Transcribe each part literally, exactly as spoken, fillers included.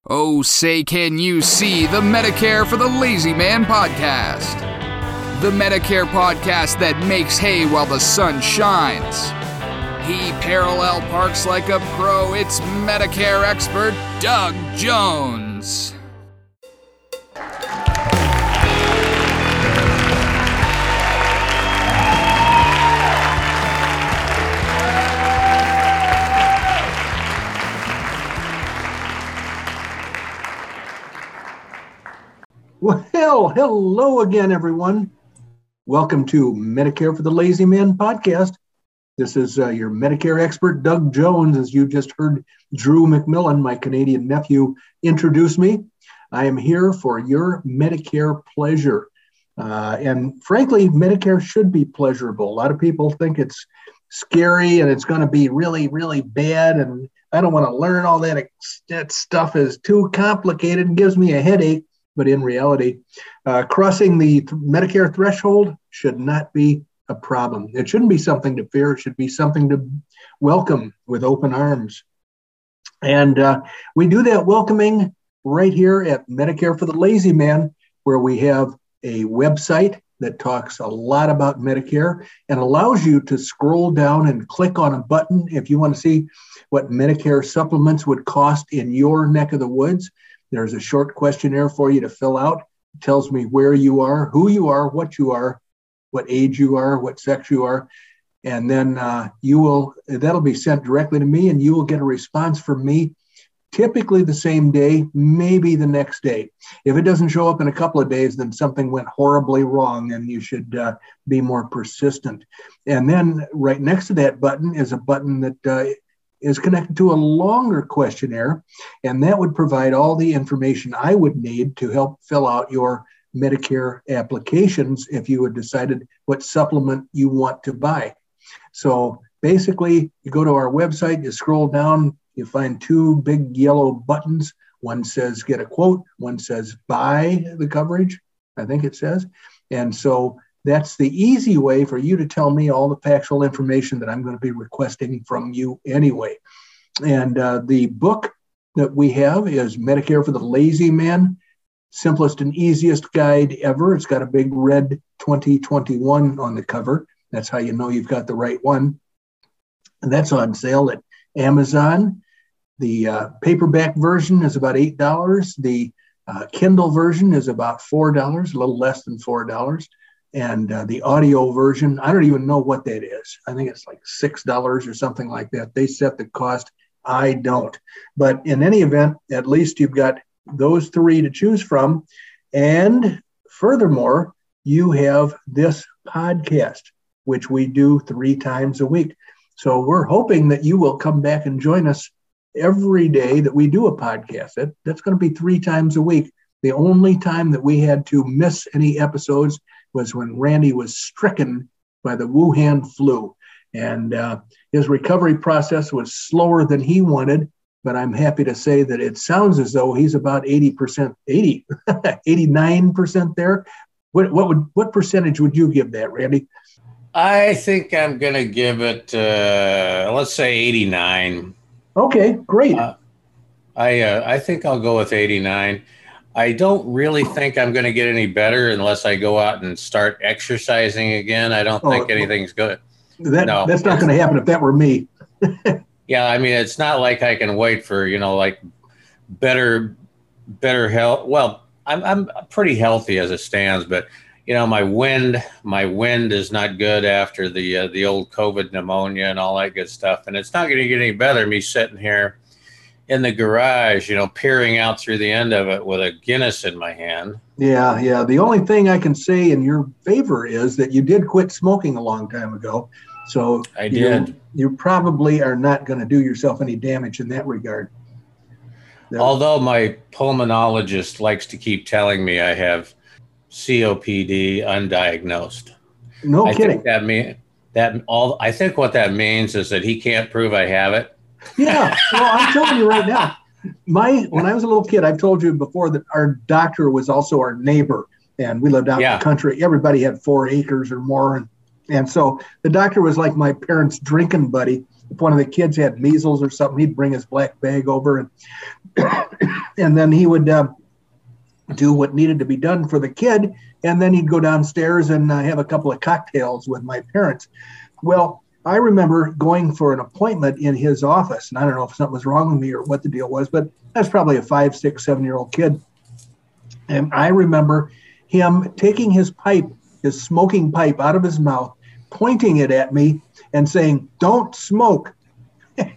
Oh, say can you see the Medicare for the Lazy Man podcast? The Medicare podcast that makes hay while the sun shines. He parallel parks like a pro. It's Medicare expert Doug Jones. Well, hello again, everyone. Welcome to Medicare for the Lazy Man podcast. This is uh, your Medicare expert, Doug Jones, as you just heard Drew McMillan, my Canadian nephew, introduce me. I am here for your Medicare pleasure. Uh, and frankly, Medicare should be pleasurable. A lot of people think it's scary and it's going to be really, really bad. And I don't want to learn all that. That stuff is too complicated and gives me a headache. But in reality, uh, crossing the th- Medicare threshold should not be a problem. It shouldn't be something to fear. It should be something to welcome with open arms. And uh, we do that welcoming right here at Medicare for the Lazy Man, where we have a website that talks a lot about Medicare and allows you to scroll down and click on a button if you want to see what Medicare supplements would cost in your neck of the woods. There's a short questionnaire for you to fill out. It tells me where you are, who you are, what you are, what age you are, what sex you are. And then uh, you will, that'll be sent directly to me and you will get a response from me, typically the same day, maybe the next day. If it doesn't show up in a couple of days, then something went horribly wrong and you should uh, be more persistent. And then right next to that button is a button that uh, is connected to a longer questionnaire, and that would provide all the information I would need to help fill out your Medicare applications if you had decided what supplement you want to buy. So basically, you go to our website, you scroll down, you find two big yellow buttons. One says get a quote, one says buy the coverage, I think it says. And so that's the easy way for you to tell me all the factual information that I'm going to be requesting from you anyway. And uh, the book that we have is Medicare for the Lazy Man, simplest and easiest guide ever. It's got a big red twenty twenty-one on the cover. That's how you know you've got the right one. And that's on sale at Amazon. The uh, paperback version is about eight dollars. The uh, Kindle version is about four dollars, a little less than four dollars. And uh, the audio version, I don't even know what that is. I think it's like six dollars or something like that. They set the cost. I don't. But in any event, at least you've got those three to choose from. And furthermore, you have this podcast, which we do three times a week. So we're hoping that you will come back and join us every day that we do a podcast. That, that's going to be three times a week. The only time that we had to miss any episodes was when Randy was stricken by the Wuhan flu. And uh, his recovery process was slower than he wanted, but I'm happy to say that it sounds as though he's about eighty percent, eighty, eighty-nine percent there. What, what would what percentage would you give that, Randy? I think I'm going to give it, uh, let's say eighty-nine. Okay, great. Uh, I uh, I think I'll go with eighty-nine. I don't really think I'm going to get any better unless I go out and start exercising again. I don't think oh, anything's good. That, no, that's not going to happen if that were me. Yeah, I mean, it's not like I can wait for, you know, like better, better health. Well, I'm I'm pretty healthy as it stands, but you know, my wind, my wind is not good after the uh, the old COVID pneumonia and all that good stuff, and it's not going to get any better. Me sitting here in the garage, you know, peering out through the end of it with a Guinness in my hand. Yeah, yeah. The only thing I can say in your favor is that you did quit smoking a long time ago. So I did. You, you probably are not going to do yourself any damage in that regard. No. Although my pulmonologist likes to keep telling me I have C O P D undiagnosed. No I kidding. Think that mean that all I think what that means is that he can't prove I have it. Yeah, well, I'm telling you right now, my when I was a little kid, I've told you before that our doctor was also our neighbor, and we lived out yeah. in the country. Everybody had four acres or more, and and so the doctor was like my parents' drinking buddy. If one of the kids had measles or something, he'd bring his black bag over, and And then he would uh, do what needed to be done for the kid. And then he'd go downstairs and uh, have a couple of cocktails with my parents. Well, I remember going for an appointment in his office. And I don't know if something was wrong with me or what the deal was, but I was probably a five, six, seven-year-old kid. And I remember him taking his pipe, his smoking pipe out of his mouth, pointing it at me and saying, "Don't smoke." And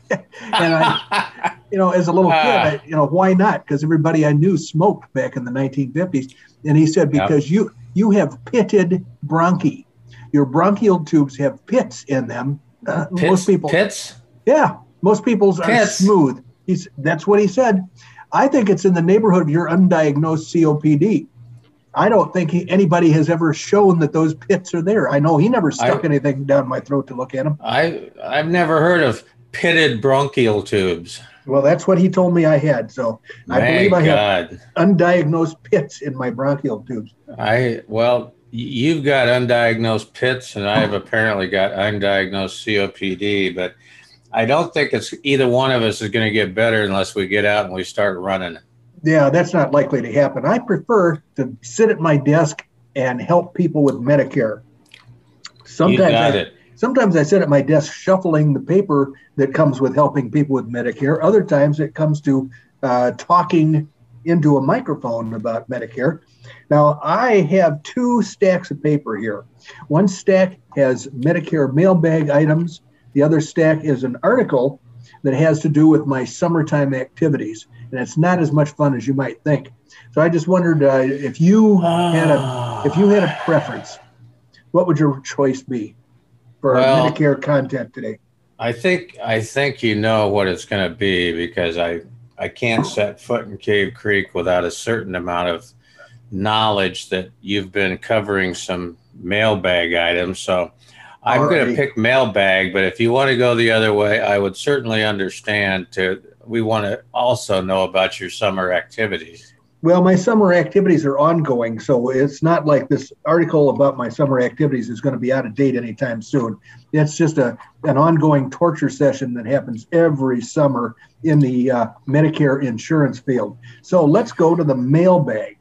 I, you know, as a little kid, I, you know, why not? Because everybody I knew smoked back in the nineteen fifties. And he said, because yep. you you have pitted bronchi. Your bronchial tubes have pits in them. Uh, pits, most people, pits? Yeah, most people's pits. are smooth. He's, that's what he said. I think it's in the neighborhood of your undiagnosed C O P D. I don't think he, anybody has ever shown that those pits are there. I know he never stuck I, anything down my throat to look at them. I, I've never heard of pitted bronchial tubes. Well, that's what he told me I had. So I My believe I God. have undiagnosed pits in my bronchial tubes. I well, you've got undiagnosed pits, and I have apparently got undiagnosed C O P D, but I don't think it's either one of us is going to get better unless we get out and we start running. Yeah, that's not likely to happen. I prefer to sit at my desk and help people with Medicare. Sometimes you got I, it. Sometimes I sit at my desk shuffling the paper that comes with helping people with Medicare. Other times it comes to uh, talking into a microphone about Medicare. Now, I have two stacks of paper here. One stack has Medicare mailbag items. The other stack is an article that has to do with my summertime activities. And it's not as much fun as you might think. So I just wondered uh, if you had a if you had a preference, what would your choice be for well, Medicare content today? I think I think you know what it's going to be, because I I can't set foot in Cave Creek without a certain amount of knowledge that you've been covering some mailbag items. So I'm Alrighty. going to pick mailbag, but if you want to go the other way, I would certainly understand. To we want to also know about your summer activities. Well, my summer activities are ongoing, so it's not like this article about my summer activities is going to be out of date anytime soon. It's just a an ongoing torture session that happens every summer in the uh, Medicare insurance field. So let's go to the mailbag,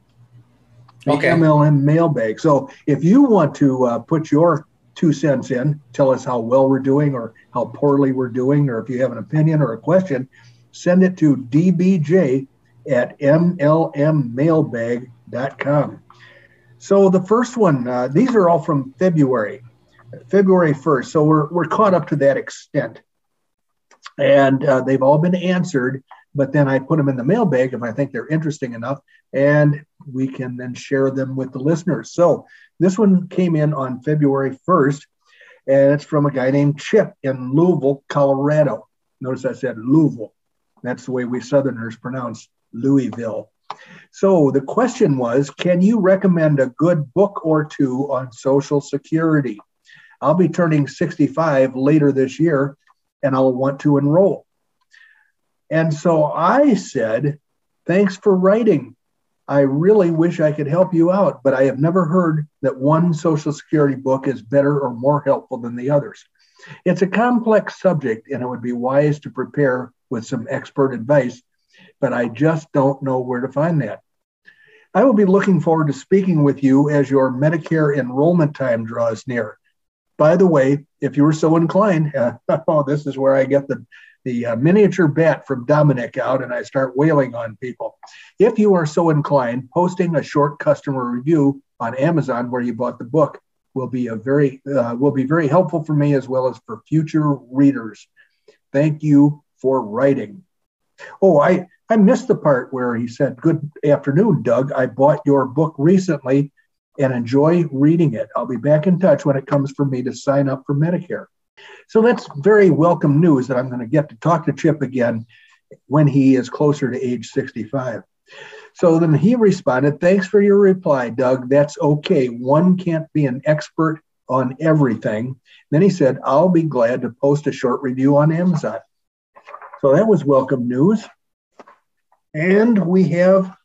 the okay. M L M mailbag. So if you want to uh, put your two cents in, tell us how well we're doing or how poorly we're doing, or if you have an opinion or a question, send it to d b j at m l m mailbag dot com. So the first one, uh, these are all from February, February first. So we're we're caught up to that extent. And uh, they've all been answered, but then I put them in the mailbag if I think they're interesting enough, and we can then share them with the listeners. So this one came in on February first, and it's from a guy named Chip in Louisville, Colorado. Notice I said Louisville. That's the way we Southerners pronounce Louisville. So the question was, can you recommend a good book or two on Social Security? I'll be turning sixty-five later this year, and I'll want to enroll. And so I said, thanks for writing. I really wish I could help you out, but I have never heard that one Social Security book is better or more helpful than the others. It's a complex subject, and it would be wise to prepare with some expert advice, but I just don't know where to find that. I will be looking forward to speaking with you as your Medicare enrollment time draws near. By the way, if you were so inclined, uh, oh, this is where I get the, the uh, miniature bat from Dominic out and I start wailing on people. If you are so inclined, posting a short customer review on Amazon where you bought the book will be a very uh, will be very helpful for me as well as for future readers. Thank you for writing. Oh, I, I missed the part where he said, good afternoon, Doug. I bought your book recently and enjoy reading it. I'll be back in touch when it comes for me to sign up for Medicare. So that's very welcome news that I'm going to get to talk to Chip again when he is closer to age sixty-five. So then he responded, thanks for your reply, Doug. That's okay. One can't be an expert on everything. Then he said, I'll be glad to post a short review on Amazon. So that was welcome news. And we have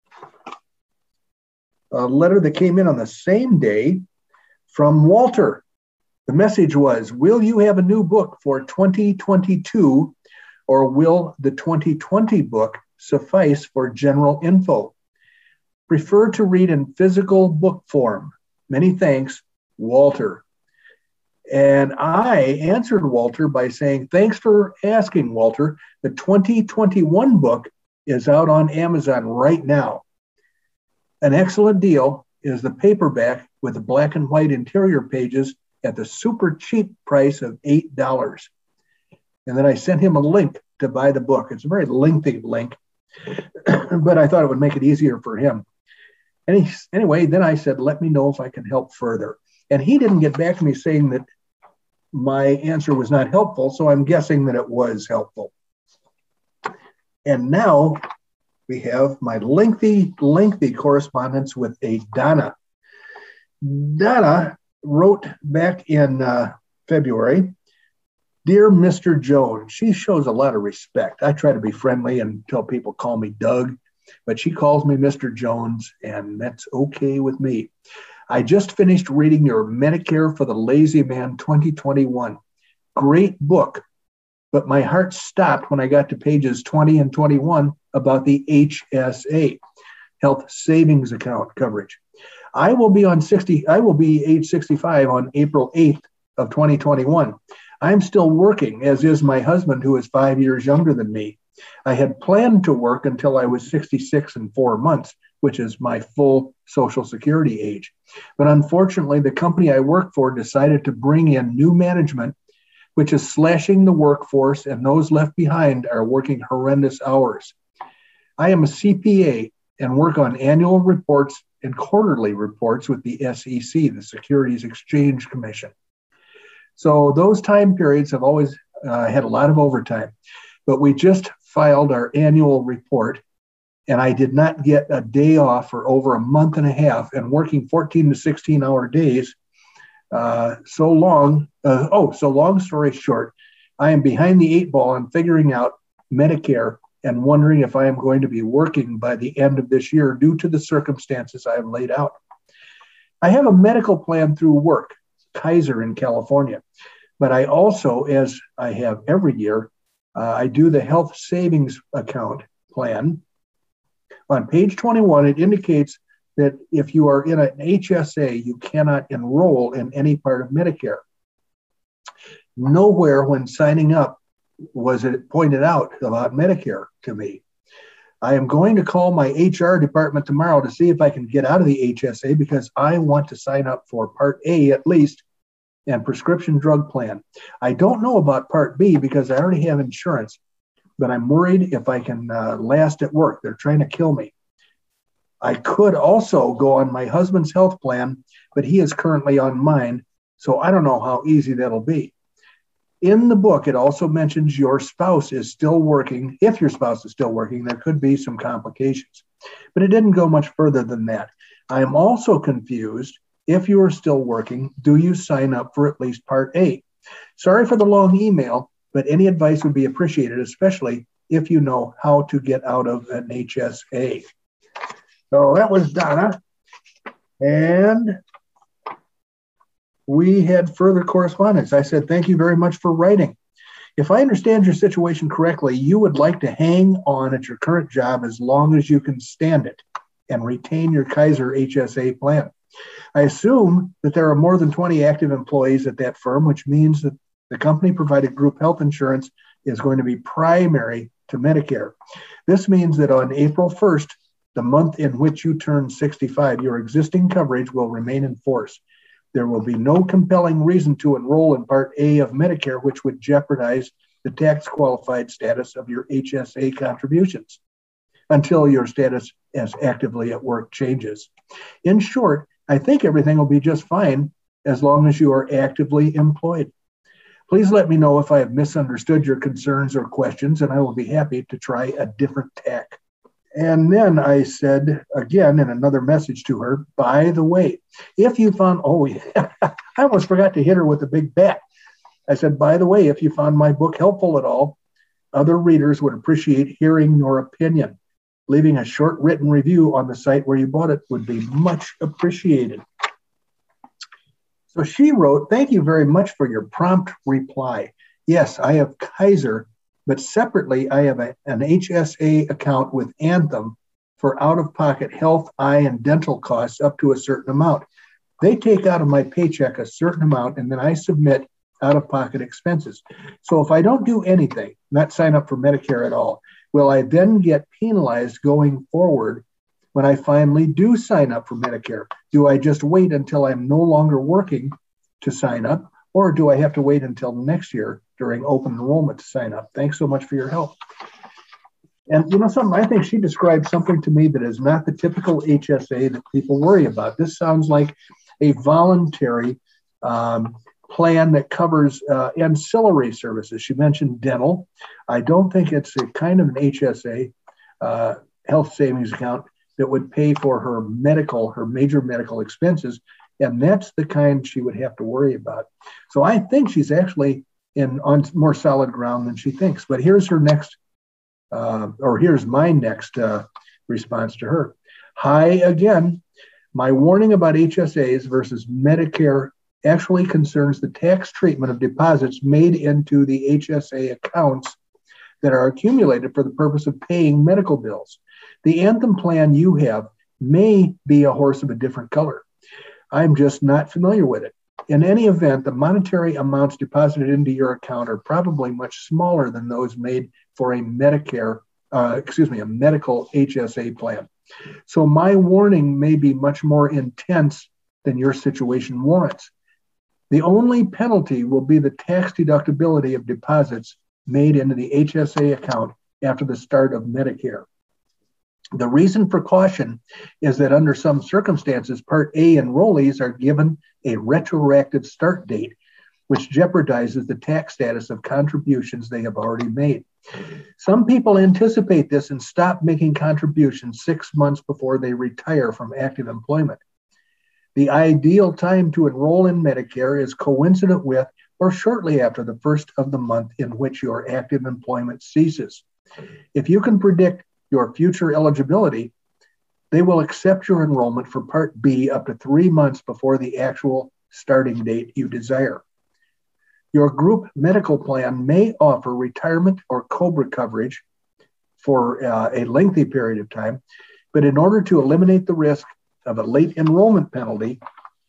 a letter that came in on the same day from Walter. The message was, will you have a new book for twenty twenty-two, or will the twenty twenty book suffice for general info. Prefer to read in physical book form. Many thanks, Walter. And I answered Walter by saying, thanks for asking, Walter. The twenty twenty-one book is out on Amazon right now. An excellent deal is the paperback with the black and white interior pages at the super cheap price of eight dollars. And then I sent him a link to buy the book. It's a very lengthy link, but I thought it would make it easier for him. And he, anyway, then I said, let me know if I can help further. And he didn't get back to me saying that my answer was not helpful, so I'm guessing that it was helpful. And now we have my lengthy, lengthy correspondence with a Donna. Donna wrote back in uh, February, Dear Mister Jones, she shows a lot of respect. I try to be friendly until people call me Doug, but she calls me Mister Jones, and that's okay with me. I just finished reading your Medicare for the Lazy Man twenty twenty-one. Great book, but my heart stopped when I got to pages twenty and twenty-one about the H S A, Health Savings Account coverage. I will be on sixty. I will be age sixty-five on April eighth of twenty twenty-one. I'm still working, as is my husband, who is five years younger than me. I had planned to work until I was sixty-six and four months, which is my full Social Security age. But unfortunately, the company I work for decided to bring in new management, which is slashing the workforce, and those left behind are working horrendous hours. I am a C P A and work on annual reports and quarterly reports with the S E C, the Securities Exchange Commission. So those time periods have always uh, had a lot of overtime. But we just filed our annual report, and I did not get a day off for over a month and a half, and working fourteen to sixteen hour days. Uh, so long, uh, oh, so long story short, I am behind the eight ball on figuring out Medicare and wondering if I am going to be working by the end of this year due to the circumstances I have laid out. I have a medical plan through work, Kaiser in California, but I also, as I have every year, uh, I do the health savings account plan. On page twenty-one, it indicates that if you are in an H S A, you cannot enroll in any part of Medicare. Nowhere when signing up was it pointed out about Medicare to me. I am going to call my H R department tomorrow to see if I can get out of the H S A because I want to sign up for Part A at least and prescription drug plan. I don't know about Part B because I already have insurance, but I'm worried if I can uh, last at work. They're trying to kill me. I could also go on my husband's health plan, but he is currently on mine, so I don't know how easy that'll be. In the book, it also mentions your spouse is still working. If your spouse is still working, there could be some complications, but it didn't go much further than that. I am also confused. If you are still working, do you sign up for at least Part A? Sorry for the long email, but any advice would be appreciated, especially if you know how to get out of an H S A. So that was Donna. And we had further correspondence. I said, thank you very much for writing. If I understand your situation correctly, you would like to hang on at your current job as long as you can stand it and retain your Kaiser H S A plan. I assume that there are more than twenty active employees at that firm, which means that the company-provided group health insurance is going to be primary to Medicare. This means that on April first, the month in which you turn sixty-five, your existing coverage will remain in force. There will be no compelling reason to enroll in Part A of Medicare, which would jeopardize the tax-qualified status of your H S A contributions until your status as actively at work changes. In short, I think everything will be just fine as long as you are actively employed. Please let me know if I have misunderstood your concerns or questions, and I will be happy to try a different tack. And then I said, again, in another message to her, by the way, if you found, oh, yeah, I almost forgot to hit her with a big bat. I said, by the way, if you found my book helpful at all, other readers would appreciate hearing your opinion. Leaving a short written review on the site where you bought it would be much appreciated. So she wrote, thank you very much for your prompt reply. Yes, I have Kaiser But separately, I have a, an H S A account with Anthem for out-of-pocket health, eye, and dental costs up to a certain amount. They take out of my paycheck a certain amount, and then I submit out-of-pocket expenses. So if I don't do anything, not sign up for Medicare at all, will I then get penalized going forward when I finally do sign up for Medicare? Do I just wait until I'm no longer working to sign up, or do I have to wait until next year during open enrollment to sign up? Thanks so much for your help. And you know something, I think she described something to me that is not the typical H S A that people worry about. This sounds like a voluntary um, plan that covers uh, ancillary services. She mentioned dental. I don't think it's a kind of an H S A, uh, health savings account, that would pay for her medical, her major medical expenses. And that's the kind she would have to worry about. So I think she's actually in on more solid ground than she thinks. But here's her next, uh, or here's my next uh, response to her. Hi again. My warning about H S As versus Medicare actually concerns the tax treatment of deposits made into the H S A accounts that are accumulated for the purpose of paying medical bills. The Anthem plan you have may be a horse of a different color. I'm just not familiar with it. In any event, the monetary amounts deposited into your account are probably much smaller than those made for a Medicare, uh, excuse me, a medical H S A plan. So my warning may be much more intense than your situation warrants. The only penalty will be the tax deductibility of deposits made into the H S A account after the start of Medicare. The reason for caution is that under some circumstances, Part A enrollees are given a retroactive start date, which jeopardizes the tax status of contributions they have already made. Some people anticipate this and stop making contributions six months before they retire from active employment. The ideal time to enroll in Medicare is coincident with or shortly after the first of the month in which your active employment ceases. If you can predict your future eligibility, they will accept your enrollment for Part B up to three months before the actual starting date you desire. Your group medical plan may offer retirement or COBRA coverage for uh, a lengthy period of time, but in order to eliminate the risk of a late enrollment penalty,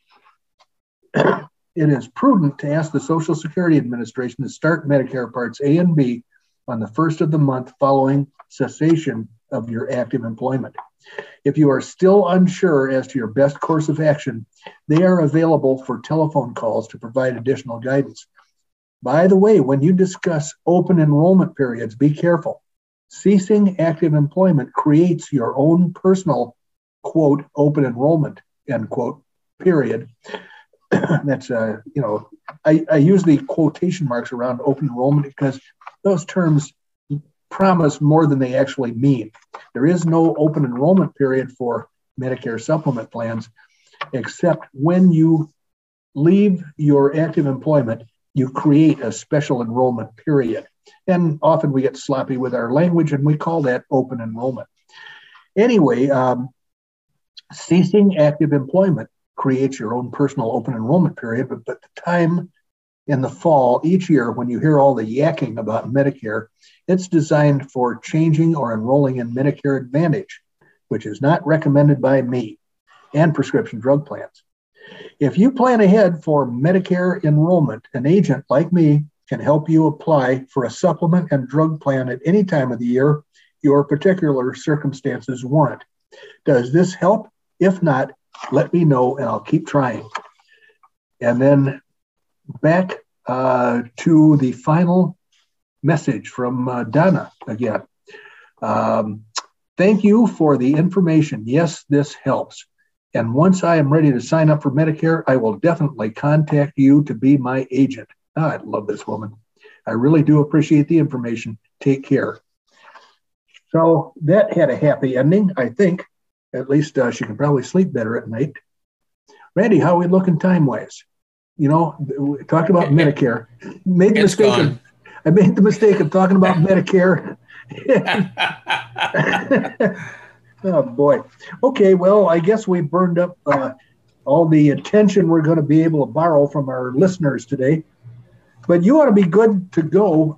it is prudent to ask the Social Security Administration to start Medicare Parts A and B on the first of the month following cessation of your active employment. If you are still unsure as to your best course of action, they are available for telephone calls to provide additional guidance. By the way, when you discuss open enrollment periods, be careful. Ceasing active employment creates your own personal, quote, open enrollment, end quote, period. That's, uh, you know, I, I use the quotation marks around open enrollment because those terms promise more than they actually mean. There is no open enrollment period for Medicare supplement plans, except when you leave your active employment, you create a special enrollment period. And often we get sloppy with our language and we call that open enrollment. Anyway, um, ceasing active employment creates your own personal open enrollment period, but, but the time in the fall each year when you hear all the yakking about Medicare, it's designed for changing or enrolling in Medicare Advantage, which is not recommended by me, and prescription drug plans. If you plan ahead for Medicare enrollment, an agent like me can help you apply for a supplement and drug plan at any time of the year your particular circumstances warrant. Does this help? If not, let me know and I'll keep trying. And then back uh, to the final message from uh, Donna again. Um, thank you for the information. Yes, this helps. And once I am ready to sign up for Medicare, I will definitely contact you to be my agent. Oh, I love this woman. I really do appreciate the information. Take care. So that had a happy ending, I think. At least uh, she can probably sleep better at night. Randy, how are we looking time-wise? You know, we talked about Medicare. Made the It's mistake gone. of, I made the mistake of talking about Medicare. Oh, boy. Okay, well, I guess we burned up uh, all the attention we're going to be able to borrow from our listeners today. But you ought to be good to go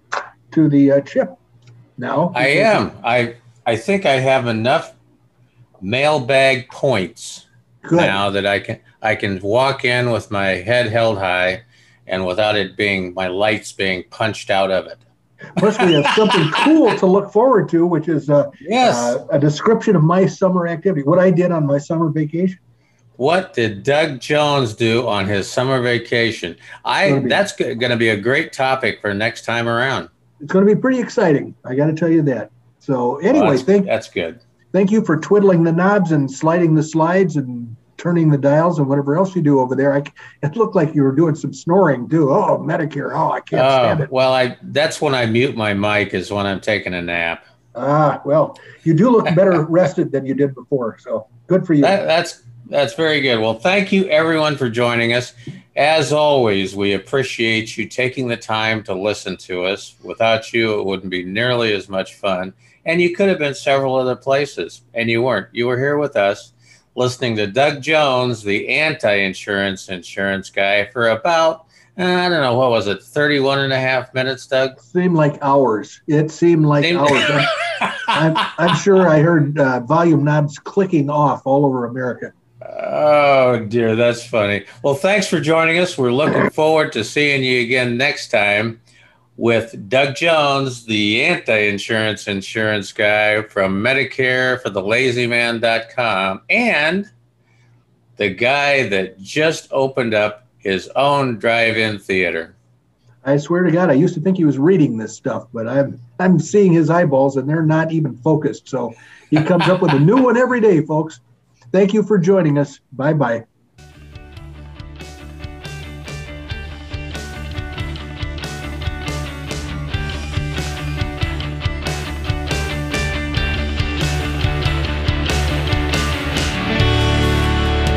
to the uh, chip now. I am. I I think I have enough mailbag points Good. now that I can I can walk in with my head held high and without it being my lights being punched out of it. Plus, we have something cool to look forward to, which is uh, Yes. uh, a description of my summer activity, what I did on my summer vacation. What did Doug Jones do on his summer vacation? I Gonna be- that's going to be a great topic for next time around. It's going to be pretty exciting. I got to tell you that. So anyway, Well, that's, thank that's good. thank you for twiddling the knobs and sliding the slides and turning the dials and whatever else you do over there. I, it looked like you were doing some snoring too. Oh, Medicare. Oh, I can't stand Oh, it. well, I that's when I mute my mic is when I'm taking a nap. Ah, well, you do look better rested than you did before. So good for you. That, that's that's very good. Well, thank you everyone for joining us. As always, we appreciate you taking the time to listen to us. Without you, it wouldn't be nearly as much fun. And you could have been several other places, and you weren't. You were here with us, listening to Doug Jones, the anti-insurance insurance guy, for about, uh, I don't know, what was it, thirty-one and a half minutes, Doug? Seemed like hours. It seemed like Seemed- hours. I'm, I'm, I'm sure I heard uh, volume knobs clicking off all over America. Oh, dear, that's funny. Well, thanks for joining us. We're looking forward to seeing you again next time with Doug Jones, the anti-insurance insurance guy from Medicare for the lazy man dot com, and the guy that just opened up his own drive-in theater. I swear to God, I used to think he was reading this stuff, but I'm I'm seeing his eyeballs and they're not even focused. So he comes up with a new one every day, folks. Thank you for joining us. Bye-bye.